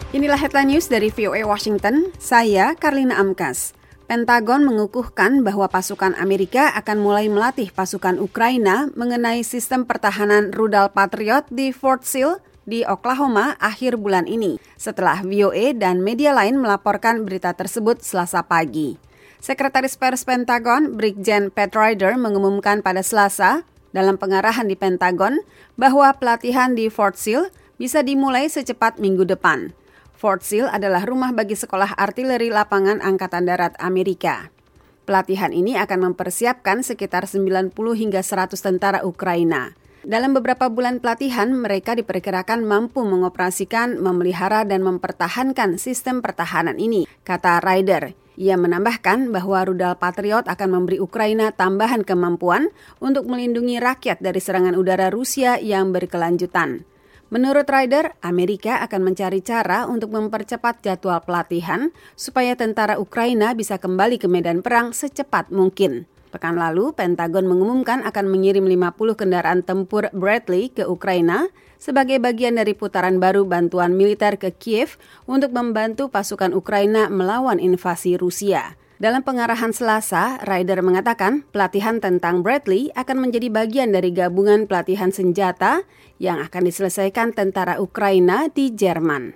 Inilah headline news dari VOA Washington, saya Karlina Amkas. Pentagon mengukuhkan bahwa pasukan Amerika akan mulai melatih pasukan Ukraina mengenai sistem pertahanan rudal Patriot di Fort Sill di Oklahoma akhir bulan ini, setelah VOA dan media lain melaporkan berita tersebut Selasa pagi. Sekretaris Pers Pentagon, Brigjen Pat Ryder, mengumumkan pada Selasa dalam pengarahan di Pentagon bahwa pelatihan di Fort Sill bisa dimulai secepat minggu depan. Fort Sill adalah rumah bagi sekolah artileri lapangan Angkatan Darat Amerika. Pelatihan ini akan mempersiapkan sekitar 90 hingga 100 tentara Ukraina. Dalam beberapa bulan pelatihan, mereka diperkirakan mampu mengoperasikan, memelihara, dan mempertahankan sistem pertahanan ini, kata Ryder. Ia menambahkan bahwa rudal Patriot akan memberi Ukraina tambahan kemampuan untuk melindungi rakyat dari serangan udara Rusia yang berkelanjutan. Menurut Ryder, Amerika akan mencari cara untuk mempercepat jadwal pelatihan supaya tentara Ukraina bisa kembali ke medan perang secepat mungkin. Pekan lalu, Pentagon mengumumkan akan mengirim 50 kendaraan tempur Bradley ke Ukraina sebagai bagian dari putaran baru bantuan militer ke Kiev untuk membantu pasukan Ukraina melawan invasi Rusia. Dalam pengarahan Selasa, Ryder mengatakan pelatihan tentang Bradley akan menjadi bagian dari gabungan pelatihan senjata yang akan diselesaikan tentara Ukraina di Jerman.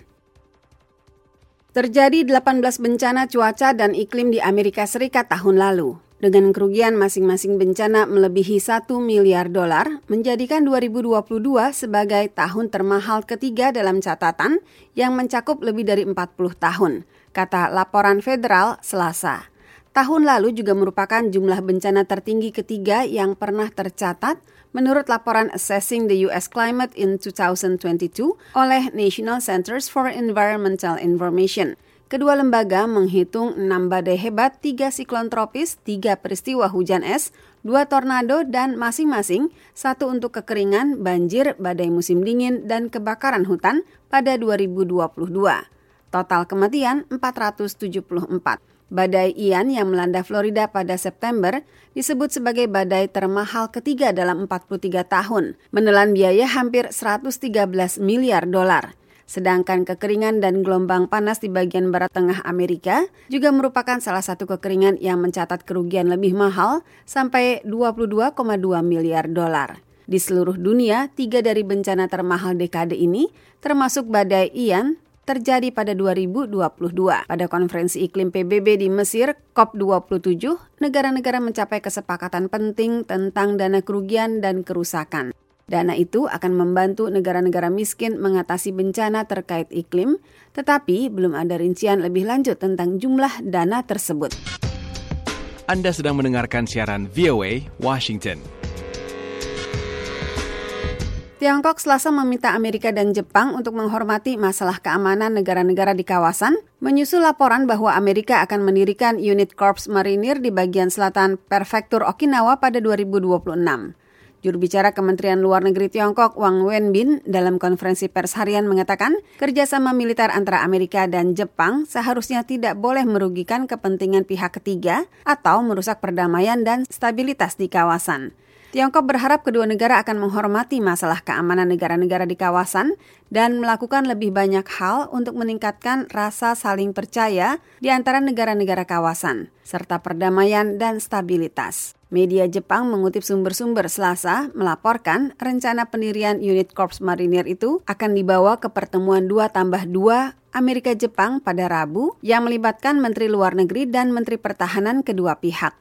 Terjadi 18 bencana cuaca dan iklim di Amerika Serikat tahun lalu, dengan kerugian masing-masing bencana melebihi $1 miliar, menjadikan 2022 sebagai tahun termahal ketiga dalam catatan yang mencakup lebih dari 40 tahun, kata laporan federal Selasa. Tahun lalu juga merupakan jumlah bencana tertinggi ketiga yang pernah tercatat menurut laporan Assessing the U.S. Climate in 2022 oleh National Centers for Environmental Information. Kedua lembaga menghitung 6 badai hebat, 3 siklon tropis, 3 peristiwa hujan es, 2 tornado, dan masing-masing 1 untuk kekeringan, banjir, badai musim dingin, dan kebakaran hutan pada 2022. Total kematian 474. Badai Ian yang melanda Florida pada September disebut sebagai badai termahal ketiga dalam 43 tahun, menelan biaya hampir $113 miliar. Sedangkan kekeringan dan gelombang panas di bagian barat tengah Amerika juga merupakan salah satu kekeringan yang mencatat kerugian lebih mahal sampai $22,2 miliar. Di seluruh dunia, 3 dari bencana termahal dekade ini, termasuk badai Ian, terjadi pada 2022. Pada konferensi iklim PBB di Mesir, COP27, negara-negara mencapai kesepakatan penting tentang dana kerugian dan kerusakan. Dana itu akan membantu negara-negara miskin mengatasi bencana terkait iklim, tetapi belum ada rincian lebih lanjut tentang jumlah dana tersebut. Anda sedang mendengarkan siaran VOA Washington. Tiongkok Selasa meminta Amerika dan Jepang untuk menghormati masalah keamanan negara-negara di kawasan, menyusul laporan bahwa Amerika akan mendirikan unit Korps Marinir di bagian selatan Prefektur Okinawa pada 2026. Juru bicara Kementerian Luar Negeri Tiongkok, Wang Wenbin, dalam konferensi pers harian mengatakan, kerjasama militer antara Amerika dan Jepang seharusnya tidak boleh merugikan kepentingan pihak ketiga atau merusak perdamaian dan stabilitas di kawasan. Tiongkok berharap kedua negara akan menghormati masalah keamanan negara-negara di kawasan dan melakukan lebih banyak hal untuk meningkatkan rasa saling percaya di antara negara-negara kawasan, serta perdamaian dan stabilitas. Media Jepang mengutip sumber-sumber Selasa melaporkan rencana pendirian unit Korps Marinir itu akan dibawa ke pertemuan 2+2 Amerika-Jepang pada Rabu yang melibatkan Menteri Luar Negeri dan Menteri Pertahanan kedua pihak.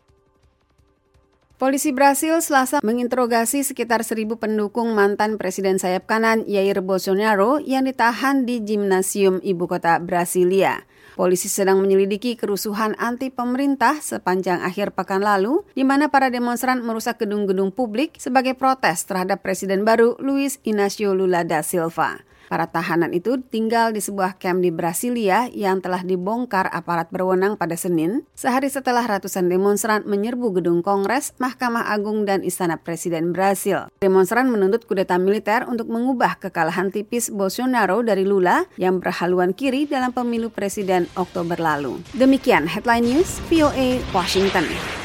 Polisi Brasil Selasa menginterogasi sekitar 1.000 pendukung mantan Presiden sayap kanan Jair Bolsonaro yang ditahan di gimnasium ibu kota Brasilia. Polisi sedang menyelidiki kerusuhan anti-pemerintah sepanjang akhir pekan lalu, di mana para demonstran merusak gedung-gedung publik sebagai protes terhadap Presiden baru Luiz Inácio Lula da Silva. Para tahanan itu tinggal di sebuah kamp di Brasilia yang telah dibongkar aparat berwenang pada Senin, sehari setelah ratusan demonstran menyerbu gedung Kongres, Mahkamah Agung, dan Istana Presiden Brasil. Demonstran menuntut kudeta militer untuk mengubah kekalahan tipis Bolsonaro dari Lula yang berhaluan kiri dalam pemilu presiden Oktober lalu. Demikian Headline News VOA Washington.